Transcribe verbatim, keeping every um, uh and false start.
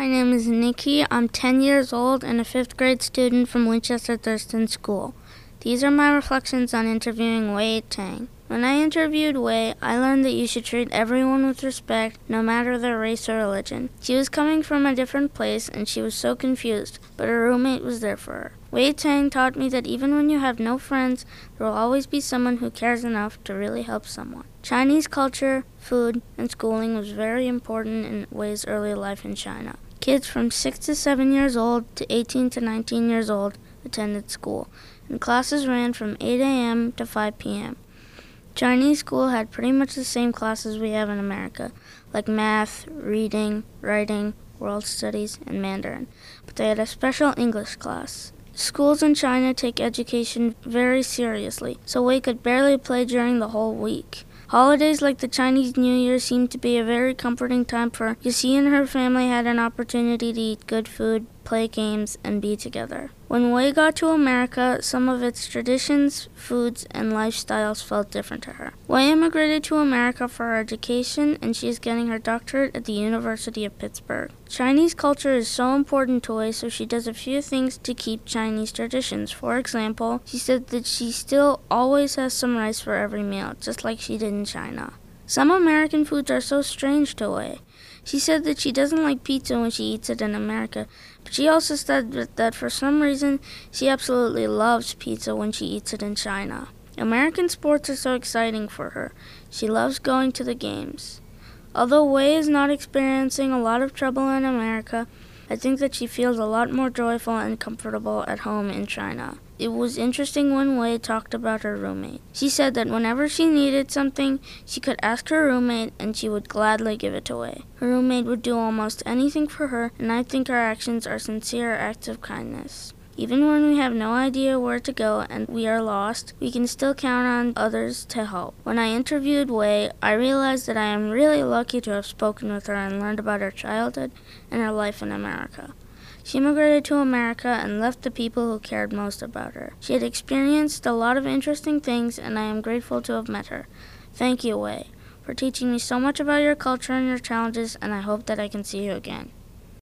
name is Nikki. I'm ten years old and a fifth grade student from Winchester Thurston School. These are my reflections on interviewing Wei Tang. When I interviewed Wei, I learned that you should treat everyone with respect, no matter their race or religion. She was coming from a different place and she was so confused, but her roommate was there for her. Wei Tang taught me that even when you have no friends, there will always be someone who cares enough to really help someone. Chinese culture, food, and schooling was very important in Wei's early life in China. Kids from six to seven years old to eighteen to nineteen years old attended school, and classes ran from eight a.m. to five p.m. Chinese school had pretty much the same classes we have in America, like math, reading, writing, world studies, and Mandarin, but they had a special English class. Schools in China take education very seriously, so Wei could barely play during the whole week. Holidays like the Chinese New Year seemed to be a very comforting time for her, because she and her family had an opportunity to eat good food, play games, and be together. When Wei got to America, some of its traditions, foods, and lifestyles felt different to her. Wei immigrated to America for her education, and she is getting her doctorate at the University of Pittsburgh. Chinese culture is so important to Wei, so she does a few things to keep Chinese traditions. For example, she said that she still always has some rice for every meal, just like she did in China. Some American foods are so strange to Wei. She said that she doesn't like pizza when she eats it in America, but she also said that for some reason she absolutely loves pizza when she eats it in China. American sports are so exciting for her. She loves going to the games. Although Wei is not experiencing a lot of trouble in America, I think that she feels a lot more joyful and comfortable at home in China. It was interesting when Wei talked about her roommate. She said that whenever she needed something, she could ask her roommate and she would gladly give it to Wei. Her roommate would do almost anything for her, and I think her actions are sincere acts of kindness. Even when we have no idea where to go and we are lost, we can still count on others to help. When I interviewed Wei, I realized that I am really lucky to have spoken with her and learned about her childhood and her life in America. She immigrated to America and left the people who cared most about her. She had experienced a lot of interesting things, and I am grateful to have met her. Thank you, Wei, for teaching me so much about your culture and your challenges, and I hope that I can see you again.